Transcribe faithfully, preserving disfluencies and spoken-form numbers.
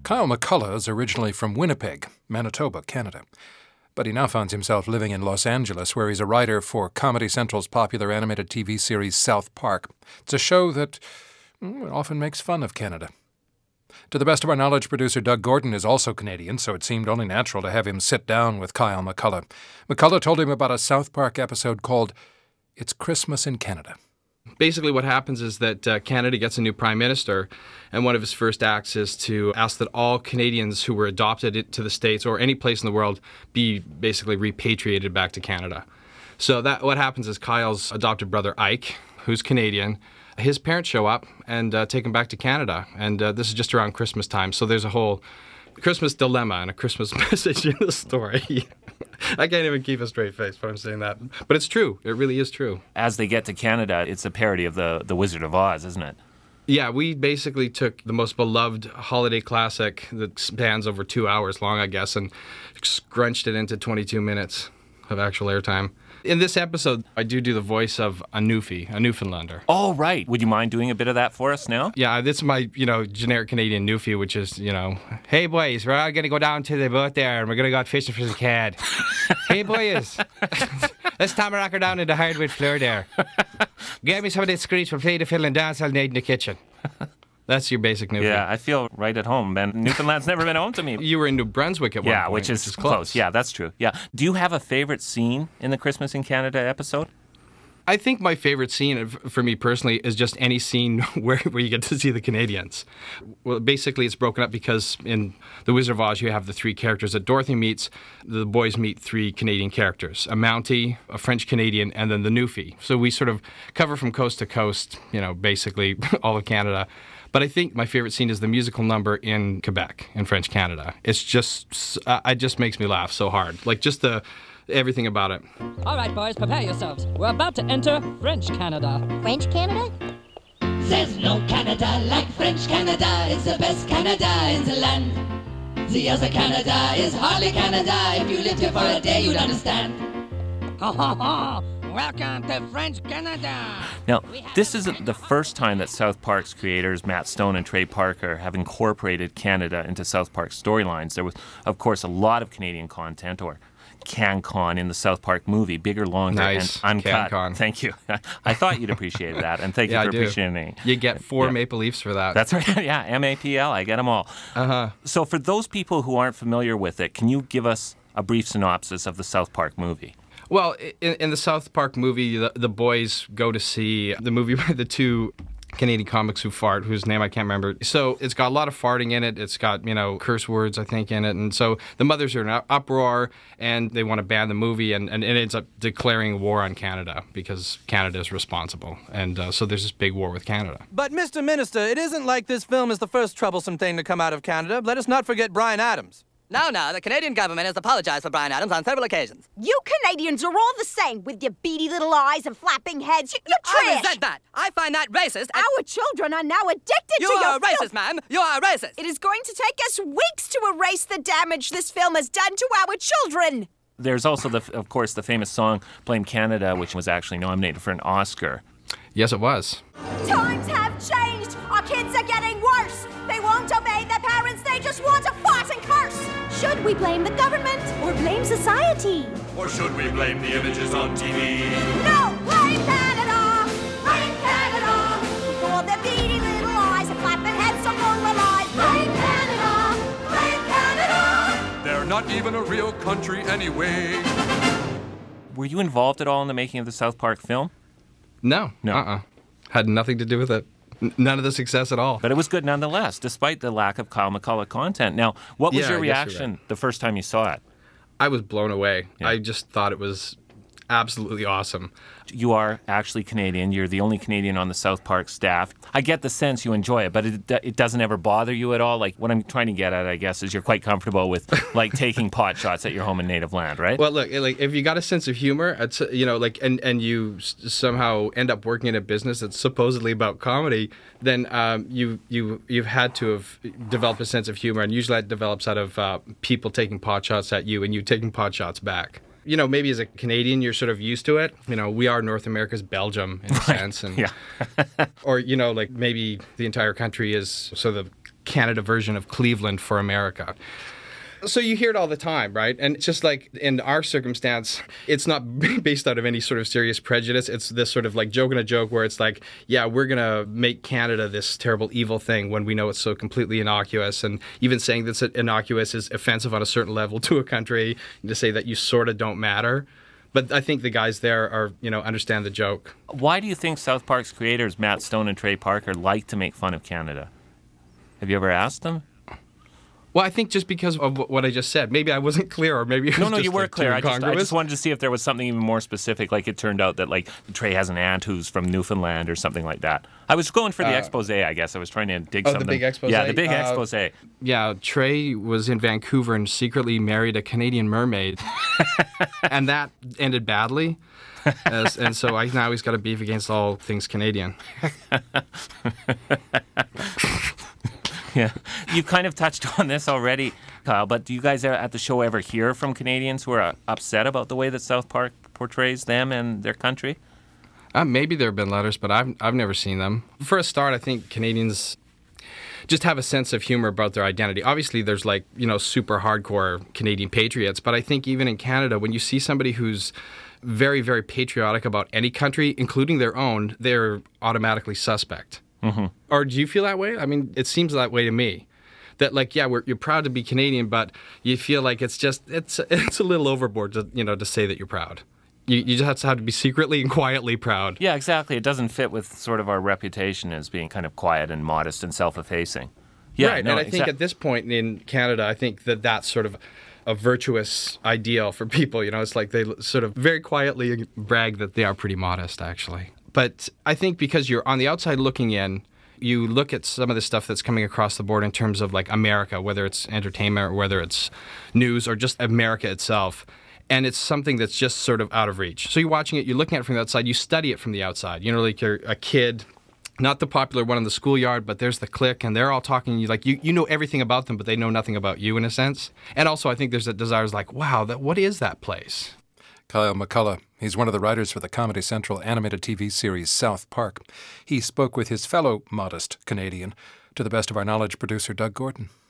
Kyle McCullough is originally from Winnipeg, Manitoba, Canada. But he now finds himself living in Los Angeles, where he's a writer for Comedy Central's popular animated T V series South Park. It's a show that mm, often makes fun of Canada. To the best of our knowledge, producer Doug Gordon is also Canadian, so it seemed only natural to have him sit down with Kyle McCullough. McCullough told him about a South Park episode called It's Christmas in Canada. Basically what happens is that uh, Canada gets a new prime minister, and one of his first acts is to ask that all Canadians who were adopted to the States or any place in the world be basically repatriated back to Canada. So that what happens is Kyle's adopted brother Ike, who's Canadian, his parents show up and uh, take him back to Canada, and uh, this is just around Christmas time, so there's a whole Christmas dilemma and a Christmas message in the story. I can't even keep a straight face when I'm saying that. But it's true. It really is true. As they get to Canada, it's a parody of the, the Wizard of Oz, isn't it? Yeah, we basically took the most beloved holiday classic that spans over two hours long, I guess, and scrunched it into twenty-two minutes of actual airtime. In this episode, I do do the voice of a Newfie, a Newfoundlander. Oh, right. Would you mind doing a bit of that for us now? Yeah, this is my, you know, generic Canadian Newfie, which is, you know, hey, boys, we're all going to go down to the boat there, and we're going to go out fishing for the cod. Hey, boys, let's tamarack her down in the hardwood floor there. Get me some of this screech. We'll play the fiddle and dance all night in the kitchen. That's your basic Newfie. Yeah, I feel right at home, man. Newfoundland's never been home to me. You were in New Brunswick at one yeah, point. which is, which is close. close. Yeah, that's true. Yeah. Do you have a favorite scene in the Christmas in Canada episode? I think my favorite scene for me personally is just any scene where, where you get to see the Canadians. Well, basically, it's broken up because in The Wizard of Oz, you have the three characters that Dorothy meets. The boys meet three Canadian characters, a Mountie, a French-Canadian, and then the Newfie. So we sort of cover from coast to coast, you know, basically all of Canada. But I think my favorite scene is the musical number in Quebec, in French Canada. It's just, uh, it just makes me laugh so hard. Like, just the, everything about it. All right, boys, prepare yourselves. We're about to enter French Canada. French Canada? There's no Canada like French Canada. It's the best Canada in the land. The other Canada is hardly Canada. If you lived here for a day, you'd understand. Ha ha ha! Welcome to French Canada. Now, this isn't the first time that South Park's creators, Matt Stone and Trey Parker, have incorporated Canada into South Park's storylines. There was, of course, a lot of Canadian content, or CanCon, in the South Park movie, bigger, longer, nice. and uncut. CanCon. Thank you. I thought you'd appreciate that, and thank yeah, you for I do. appreciating it. You get four yeah. Maple Leafs for that. That's right. Yeah, M A P L. I get them all. Uh-huh. So for those people who aren't familiar with it, can you give us a brief synopsis of the South Park movie? Well, in, in the South Park movie, the, the boys go to see the movie by the two Canadian comics who fart, whose name I can't remember. So it's got a lot of farting in it. It's got, you know, curse words, I think, in it. And so the mothers are in an uproar, and they want to ban the movie, and, and it ends up declaring war on Canada because Canada is responsible. And uh, so there's this big war with Canada. But, Mister Minister, it isn't like this film is the first troublesome thing to come out of Canada. Let us not forget Bryan Adams. No, no, the Canadian government has apologized for Bryan Adams on several occasions. You Canadians are all the same, with your beady little eyes and flapping heads. You, you're trash. I resent that. I find that racist. and- Our children are now addicted You to your are racist, filth. ma'am. You are racist. It is going to take us weeks to erase the damage this film has done to our children. There's also, the, of course, the famous song Blame Canada, which was actually nominated for an Oscar. Yes, it was. Times have changed. Our kids are getting worse. They won't obey their parents. They just want to fart and curse. Should we blame the government or blame society? Or should we blame the images on T V? No, blame Canada. Blame Canada. For their beady little eyes and flapping heads among the lies. Blame Canada. Blame Canada. They're not even a real country anyway. Were you involved at all in the making of the South Park film? No. No. Uh-uh. Had nothing to do with it. N- none of the success at all. But it was good nonetheless, despite the lack of Kyle McCullough content. Now, what was Yeah, your I guess you're reaction right. the first time you saw it? I was blown away. Yeah. I just thought it was absolutely awesome. You are actually Canadian. You're the only Canadian on the South Park staff. I get the sense you enjoy it, but it, it doesn't ever bother you at all. Like, what I'm trying to get at, I guess, is you're quite comfortable with, like, taking pot shots at your home and native land, right? Well, look, like if you got a sense of humor, it's, you know, like, and and you s- somehow end up working in a business that's supposedly about comedy, then um, you you you've had to have developed a sense of humor, and usually that develops out of uh, people taking pot shots at you and you taking pot shots back. You know, maybe as a Canadian, you're sort of used to it. You know, we are North America's Belgium in a sense, and Yeah. or you know, like maybe the entire country is so the Canada version of Cleveland for America. So you hear it all the time, right? And it's just like in our circumstance, it's not based out of any sort of serious prejudice. It's this sort of like joking a joke where it's like, yeah, we're going to make Canada this terrible evil thing when we know it's so completely innocuous. And even saying that's innocuous is offensive on a certain level to a country, to say that you sort of don't matter. But I think the guys there are, you know, understand the joke. Why do you think South Park's creators, Matt Stone and Trey Parker, like to make fun of Canada? Have you ever asked them? Well, I think just because of what I just said. Maybe I wasn't clear, or maybe it was No, no, just you were like clear. too I just, I incongruous. just wanted to see if there was something even more specific. Like it turned out that like Trey has an aunt who's from Newfoundland or something like that. I was going for the Uh, expose, I guess. I was trying to dig Oh, the something. big expose? Yeah, the big Uh, expose. Yeah, Trey was in Vancouver and secretly married a Canadian mermaid, and that ended badly. As, and so I, now he's got a beef against all things Canadian. Yeah, you kind of touched on this already, Kyle, but do you guys at the show ever hear from Canadians who are uh, upset about the way that South Park portrays them and their country? Uh, maybe there have been letters, but I've, I've never seen them. For a start, I think Canadians just have a sense of humor about their identity. Obviously, there's like, you know, super hardcore Canadian patriots, but I think even in Canada, when you see somebody who's very, very patriotic about any country, including their own, they're automatically suspect. Mm-hmm. Or do you feel that way? I mean, it seems that way to me. That like, yeah, we're, you're proud to be Canadian, but you feel like it's just it's it's a little overboard to you know to say that you're proud. You you just have to have to be secretly and quietly proud. Yeah, exactly. It doesn't fit with sort of our reputation as being kind of quiet and modest and self-effacing. Yeah, right. no, and I think exa- at this point in Canada, I think that that's sort of a virtuous ideal for people. You know, it's like they sort of very quietly brag that they are pretty modest, actually. But I think because you're on the outside looking in, you look at some of the stuff that's coming across the board in terms of like America, whether it's entertainment or whether it's news or just America itself. And it's something that's just sort of out of reach. So you're watching it, you're looking at it from the outside, you study it from the outside. You know, like you're a kid, not the popular one in the schoolyard, but there's the clique, and they're all talking. You like you, you know everything about them, but they know nothing about you in a sense. And also, I think there's a desire like, wow, that what is that place? Kyle McCullough. He's one of the writers for the Comedy Central animated T V series South Park. He spoke with his fellow modest Canadian, to the best of our knowledge, producer Doug Gordon.